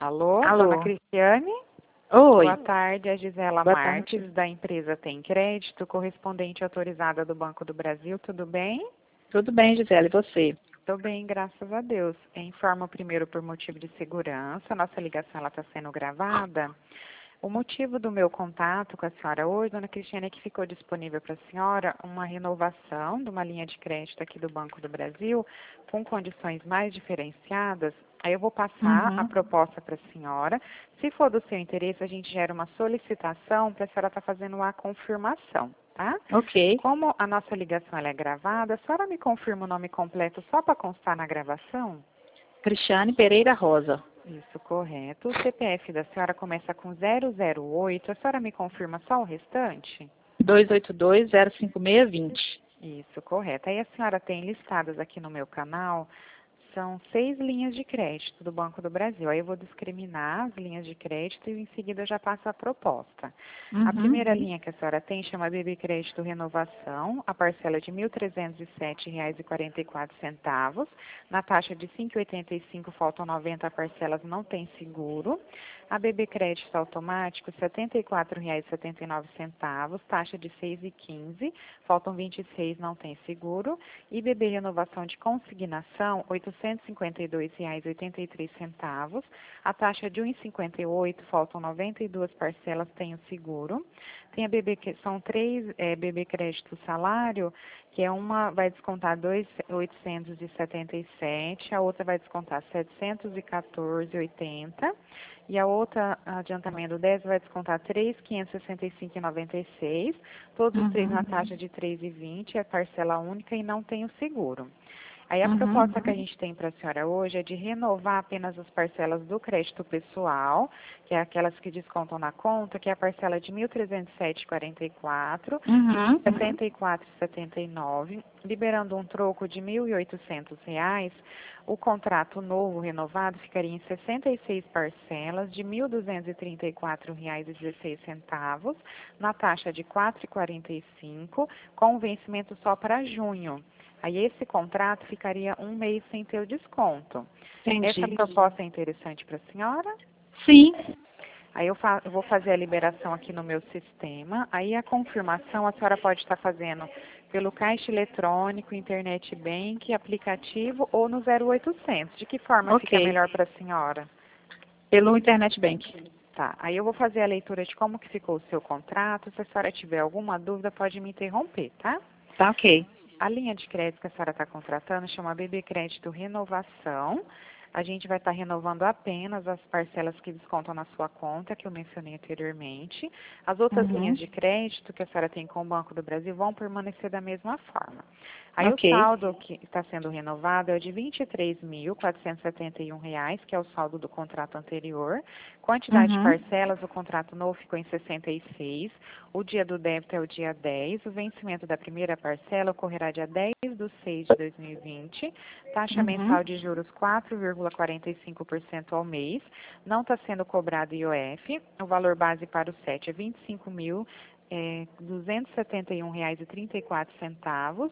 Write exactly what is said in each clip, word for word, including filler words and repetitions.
Alô, dona Alô. Cristiane? Oi. Boa tarde, é Gisela Boa Marques, tarde. da empresa Tem Crédito, correspondente autorizada do Banco do Brasil, tudo bem? Tudo bem, Gisele, e você? Estou bem, graças a Deus. Informo primeiro por motivo de segurança, nossa ligação está sendo gravada. O motivo do meu contato com a senhora hoje, dona Cristiane, é que ficou disponível para a senhora uma renovação de uma linha de crédito aqui do Banco do Brasil, com condições mais diferenciadas. Aí eu vou passar a Uhum. proposta para a senhora. Se for do seu interesse, a gente gera uma solicitação para a senhora estar fazendo a confirmação, tá? Ok. Como a nossa ligação ela é gravada, a senhora me confirma o nome completo só para constar na gravação? Cristiane Pereira Rosa. Isso, correto. O C P F da senhora começa com zero zero oito. A senhora me confirma só o restante? dois oito dois, zero cinco seis, dois zero. Isso, correto. Aí a senhora tem listadas aqui no meu canal, são seis linhas de crédito do Banco do Brasil. Aí eu vou discriminar as linhas de crédito e em seguida eu já passo a proposta. A Uhum. primeira linha que a senhora tem chama B B Crédito Renovação, a parcela é de mil trezentos e sete reais e quarenta e quatro centavos, na taxa de cinco reais e oitenta e cinco centavos, faltam noventa parcelas, não tem seguro. A B B Crédito Automático, setenta e quatro reais e setenta e nove centavos, taxa de seis reais e quinze centavos, faltam vinte e seis, não tem seguro. E B B Renovação de Consignação, oitocentos e cinquenta e dois reais e oitenta e três centavos, a taxa de um real e cinquenta e oito centavos, faltam noventa e duas parcelas, tem o seguro. Tem a B B, que são três é, B B Crédito Salário, que é uma vai descontar dois mil oitocentos e setenta e sete, a outra vai descontar setecentos e quatorze reais e oitenta centavos, e a outra, adiantamento dez, vai descontar três mil quinhentos e sessenta e cinco reais e noventa e seis centavos, todos os três Uhum. na taxa de três reais e vinte centavos, é parcela única e não tem o seguro. Aí a Uhum. proposta que a gente tem para a senhora hoje é de renovar apenas as parcelas do crédito pessoal, que é aquelas que descontam na conta, que é a parcela de mil trezentos e sete reais e quarenta e quatro Uhum. centavos, setenta e quatro reais e setenta e nove centavos, liberando um troco de mil e oitocentos reais. O contrato novo renovado ficaria em sessenta e seis parcelas de mil duzentos e trinta e quatro reais e dezesseis centavos, na taxa de quatro reais e quarenta e cinco centavos, com vencimento só para junho. Aí esse contrato ficaria um mês sem ter o desconto. Essa Entendi. proposta é interessante para a senhora? Sim. Aí eu, fa eu vou fazer a liberação aqui no meu sistema. Aí a confirmação a senhora pode estar fazendo pelo caixa eletrônico, internet bank, aplicativo ou no zero oitocentos. De que forma fica Ok. melhor para a senhora? Pelo Internet Bank. Tá, aí eu vou fazer a leitura de como que ficou o seu contrato. Se a senhora tiver alguma dúvida, pode me interromper, tá? Tá ok. A linha de crédito que a senhora está contratando chama B B Crédito Renovação. A gente vai estar renovando apenas as parcelas que descontam na sua conta, que eu mencionei anteriormente. As outras Uhum. linhas de crédito que a senhora tem com o Banco do Brasil vão permanecer da mesma forma. Aí o Ok. saldo que está sendo renovado é o de vinte e três mil quatrocentos e setenta e um reais, que é o saldo do contrato anterior. Quantidade de Uhum. parcelas, o contrato novo ficou em sessenta e seis. O dia do débito é o dia dez. O vencimento da primeira parcela ocorrerá dia dez de seis de dois mil e vinte. Taxa Uhum. mensal de juros quatro vírgula quarenta e cinco por cento ao mês. Não está sendo cobrado I O F. O valor base para o S E T é vinte e cinco mil duzentos e setenta e um reais e trinta e quatro centavos.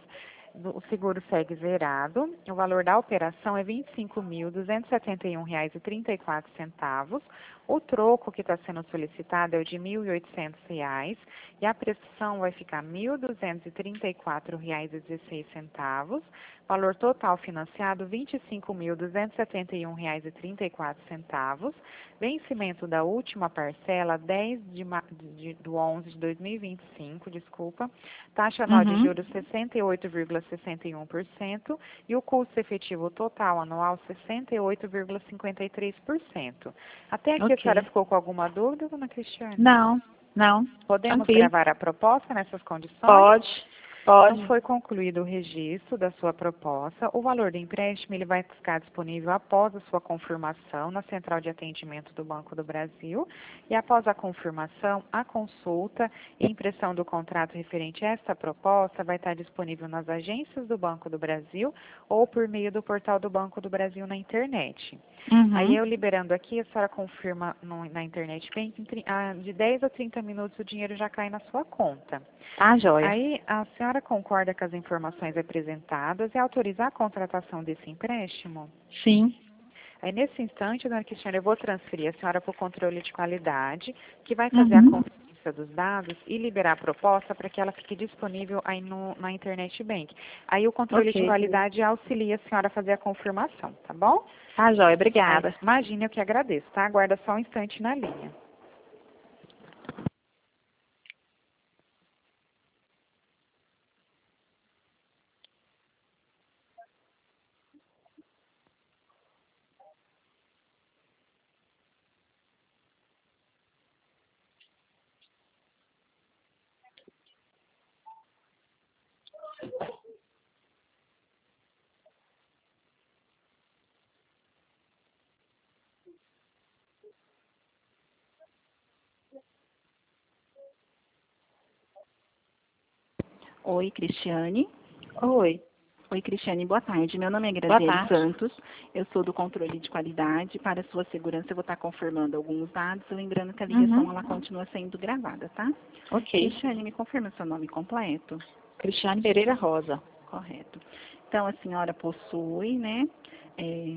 O seguro segue zerado. O valor da operação é vinte e cinco mil duzentos e setenta e um reais e trinta e quatro centavos. O troco que está sendo solicitado é o de mil e oitocentos reais e a prestação vai ficar mil duzentos e trinta e quatro reais e dezesseis centavos. Valor total financiado vinte e cinco mil duzentos e setenta e um reais e trinta e quatro centavos. Vencimento da última parcela dez de, de, do onze de dois mil e vinte e cinco, desculpa. Taxa anual de Uhum. juros sessenta e oito vírgula sessenta e um por cento e o custo efetivo total anual sessenta e oito vírgula cinquenta e três por cento. Até aqui a senhora Ok. ficou com alguma dúvida, dona Cristiane? Não. Não. Podemos Tranquilo. gravar a proposta nessas condições? Pode. Então, Pode. foi concluído o registro da sua proposta. O valor do empréstimo ele vai ficar disponível após a sua confirmação na Central de Atendimento do Banco do Brasil. E após a confirmação, a consulta e impressão do contrato referente a esta proposta vai estar disponível nas agências do Banco do Brasil ou por meio do portal do Banco do Brasil na internet. Aí Uhum. eu liberando aqui, a senhora confirma no, na internet bem que de dez a trinta minutos o dinheiro já cai na sua conta. Tá, joia. Aí a senhora concorda com as informações apresentadas e autoriza a contratação desse empréstimo? Sim. Aí, nesse instante, dona Cristiane, eu vou transferir a senhora para o controle de qualidade, que vai fazer a Uhum. conferência dos dados e liberar a proposta para que ela fique disponível aí no, na Internet Bank. Aí, o controle de Ok. qualidade auxilia a senhora a fazer a confirmação, tá bom? Tá, joia. Aí, Obrigada. imagine, eu que agradeço, tá? Aguarda só um instante na linha. Oi, Cristiane. Oi. Oi, Cristiane, boa tarde. Meu nome é Boa Graziele tarde. Santos. Eu sou do controle de qualidade. Para sua segurança, eu vou estar confirmando alguns dados, lembrando que a ligação Uhum. ela continua sendo gravada, tá? Ok. Cristiane, me confirma seu nome completo. Cristiane Pereira Rosa. Correto. Então, a senhora possui, né, é,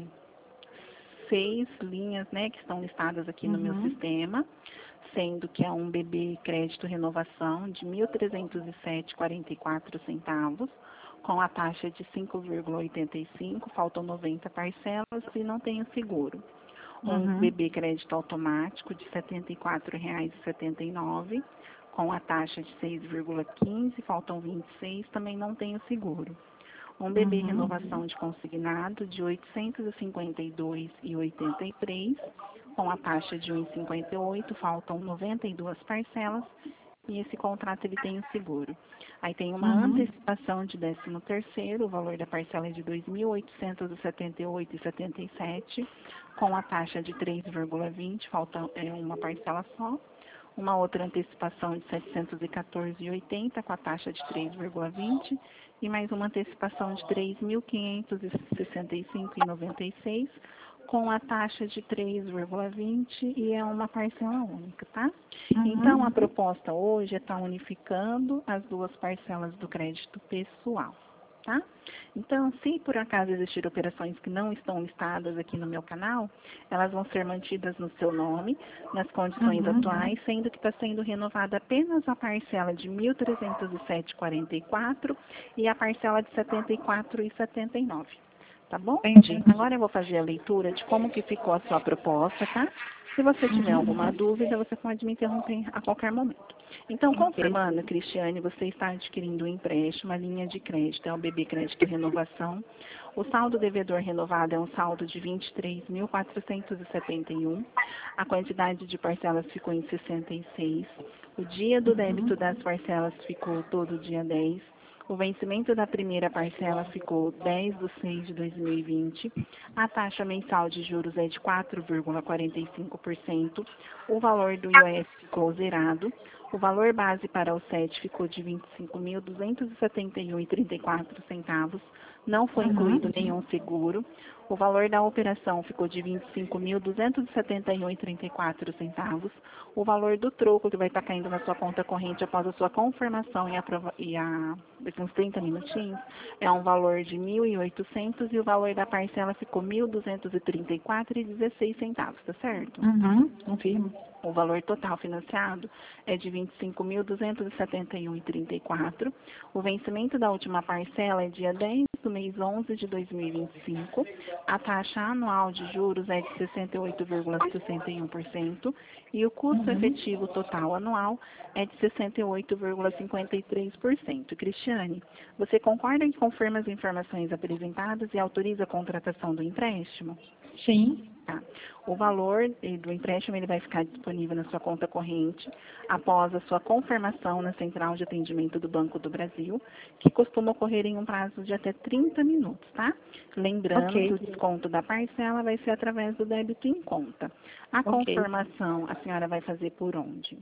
seis linhas, né, que estão listadas aqui no meu Uhum. sistema, sendo que é um B B Crédito Renovação de mil trezentos e sete vírgula quarenta e quatro centavos, com a taxa de cinco vírgula oitenta e cinco, faltam noventa parcelas e não tem o seguro. Um Uhum. B B Crédito Automático de setenta e quatro reais e setenta e nove centavos, com a taxa de seis vírgula quinze, faltam vinte e seis, também não tem o seguro. Um B B Uhum. Renovação de Consignado de oitocentos e cinquenta e dois reais e oitenta e três centavos, com a taxa de um vírgula cinquenta e oito, faltam noventa e duas parcelas, e esse contrato ele tem o seguro. Aí tem uma Uhum. antecipação de décimo terceiro, o valor da parcela é de dois mil oitocentos e setenta e oito reais e setenta e sete centavos, com a taxa de três vírgula vinte, falta é, uma parcela só. Uma outra antecipação de setecentos e quatorze reais e oitenta centavos, com a taxa de três vírgula vinte, e mais uma antecipação de três mil quinhentos e sessenta e cinco reais e noventa e seis centavos, com a taxa de três vírgula vinte, e é uma parcela única, tá? Então, a Uhum. proposta hoje é estar unificando as duas parcelas do crédito pessoal, tá? Então, se por acaso existir operações que não estão listadas aqui no meu canal, elas vão ser mantidas no seu nome, nas condições Uhum. atuais, sendo que está sendo renovada apenas a parcela de mil trezentos e sete reais e quarenta e quatro centavos e a parcela de setenta e quatro reais e setenta e nove centavos. Tá bom? Entendi. Agora eu vou fazer a leitura de como que ficou a sua proposta, tá? Se você tiver Uhum. alguma dúvida, você pode me interromper a qualquer momento. Então, Ok. confirmando, Cristiane, você está adquirindo um empréstimo, uma linha de crédito, é o B B Crédito Renovação. O saldo devedor renovado é um saldo de vinte e três mil quatrocentos e setenta e um. A quantidade de parcelas ficou em sessenta e seis. O dia do débito das parcelas ficou todo dia dez. O vencimento da primeira parcela ficou dez de seis de dois mil e vinte. A taxa mensal de juros é de quatro vírgula quarenta e cinco por cento. O valor do I O S ficou zerado. O valor base para o S E T ficou de vinte e cinco mil duzentos e setenta e um reais e trinta e quatro centavos. Não foi incluído Uhum. nenhum seguro. O valor da operação ficou de vinte e cinco mil duzentos e setenta e um reais e trinta e quatro centavos. O valor do troco que vai estar caindo na sua conta corrente após a sua confirmação e, aprova e a, daqui uns trinta minutinhos é um valor de mil e oitocentos e o valor da parcela ficou mil duzentos e trinta e quatro reais e dezesseis centavos, tá certo? Uhum. Confirmo. O valor total financiado é de vinte e cinco mil duzentos e setenta e um reais e trinta e quatro centavos. O vencimento da última parcela é dia dez do mês onze de dois mil e vinte e cinco. A taxa anual de juros é de sessenta e oito vírgula sessenta e um por cento e o custo Uhum. efetivo total anual é de sessenta e oito vírgula cinquenta e três por cento. Cristiane, você concorda e confirma as informações apresentadas e autoriza a contratação do empréstimo? Sim. Tá. O valor eh, do empréstimo ele vai ficar disponível na sua conta corrente após a sua confirmação na Central de Atendimento do Banco do Brasil, que costuma ocorrer em um prazo de até trinta minutos, tá? Lembrando que Ok. o desconto da parcela vai ser através do débito em conta. A Ok. confirmação a senhora vai fazer por onde?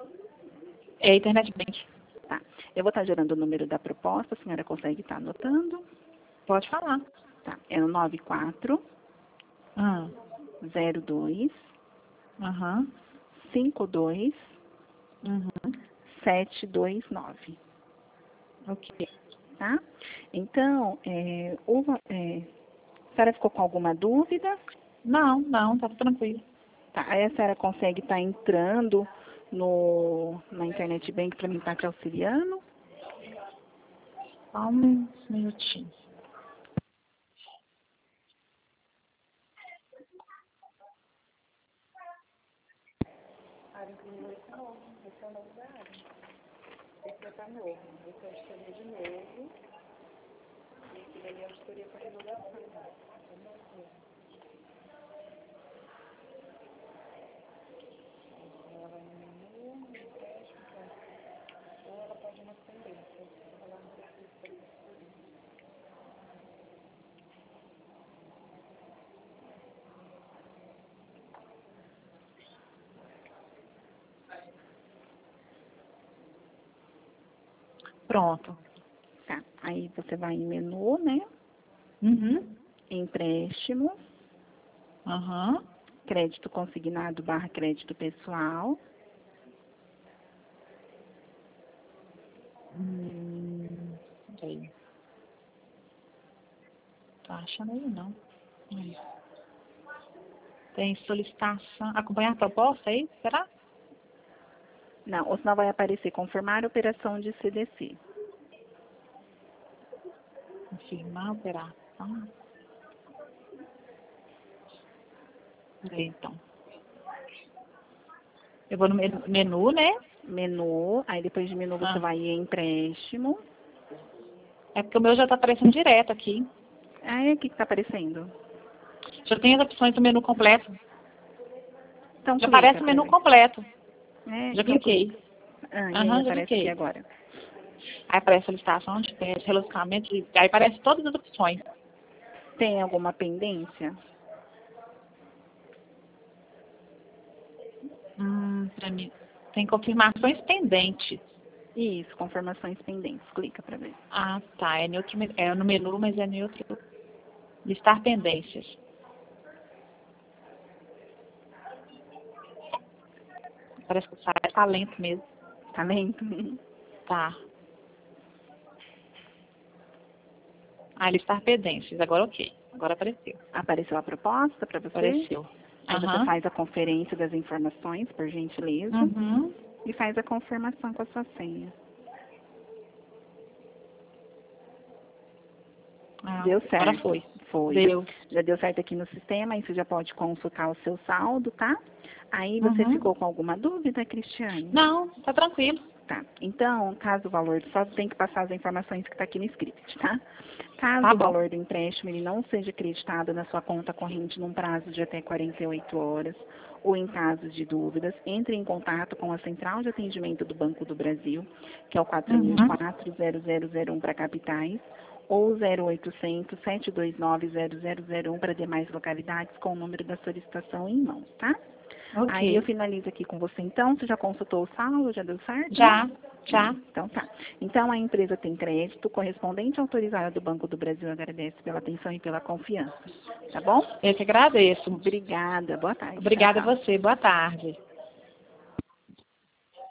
É Internet Bank. Tá. Eu vou estar gerando o número da proposta, a senhora consegue estar anotando? Pode falar. Tá. É o nove quatro Ah. zero dois Aham. cinco dois Uhum. sete dois nove. Ok. Tá? Então, é, o va- é, a senhora ficou com alguma dúvida? Não, não, tá tranquilo. Tá, aí a senhora consegue estar entrando no, na Internet Bank para mim estar te auxiliando? Só um minutinho. Pronto. Tá, aí você vai em menu, né? Uhum. Empréstimo, Aham. crédito consignado barra crédito pessoal. Hum, peraí. Tô achando aí, não. Aí. Tem solicitação. Acompanhar a proposta aí? Será? Não, ou senão vai aparecer confirmar a operação de C D C. Confirmar a operação. Peraí, então. Eu vou no menu, menu, né? Menu, aí depois de menu você Ah. vai em empréstimo. É porque o meu já tá aparecendo direto aqui. Aí o que está aparecendo? Já tem as opções do menu completo. Então, Já clica aparece o pra menu ver. completo. É, Já e eu cliquei. clico. Ah, e Aham, aí já aparece aqui cliquei. agora. Aí aparece solicitação de crédito, relacionamento, de- aí aparece todas as opções. Tem alguma pendência? Hum, pra mim. Tem confirmações pendentes. Isso, confirmações pendentes. Clica para ver. Ah, tá. É, neutro, é no menu, mas é neutro. Listar pendências. Parece que o site tá lento mesmo. Tá lento? Tá. Ah, listar pendências. Agora ok. Agora apareceu. Apareceu a proposta para você? Apareceu. Aí você Aham. faz a conferência das informações, por gentileza, Uhum. e faz a confirmação com a sua senha. Ah, Deu agora certo. foi. Foi. Deu. Já deu certo aqui no sistema, aí você já pode consultar o seu saldo, tá? Aí você Uhum. ficou com alguma dúvida, Cristiane? Não, tá tranquilo. Tá. Então, caso o valor, só tem que passar as informações que está aqui no script, tá? Caso Tá o bom. valor do empréstimo ele não seja acreditado na sua conta corrente num prazo de até quarenta e oito horas, ou em casos de dúvidas, entre em contato com a Central de Atendimento do Banco do Brasil, que é o quatro mil e Uhum. quatro, zero zero zero um para capitais, ou zero oitocentos, sete dois nove, zero zero zero um para demais localidades com o número da solicitação em mãos, tá? Aí eu Ok. finalizo aqui com você então. Você já consultou o saldo? Já deu certo? Já, já. Então tá. Então a empresa tem crédito, correspondente autorizada do Banco do Brasil agradece pela atenção e pela confiança. Tá bom? Eu que agradeço. Obrigada. Boa tarde. Obrigada Tchau, a tchau. você. Boa tarde.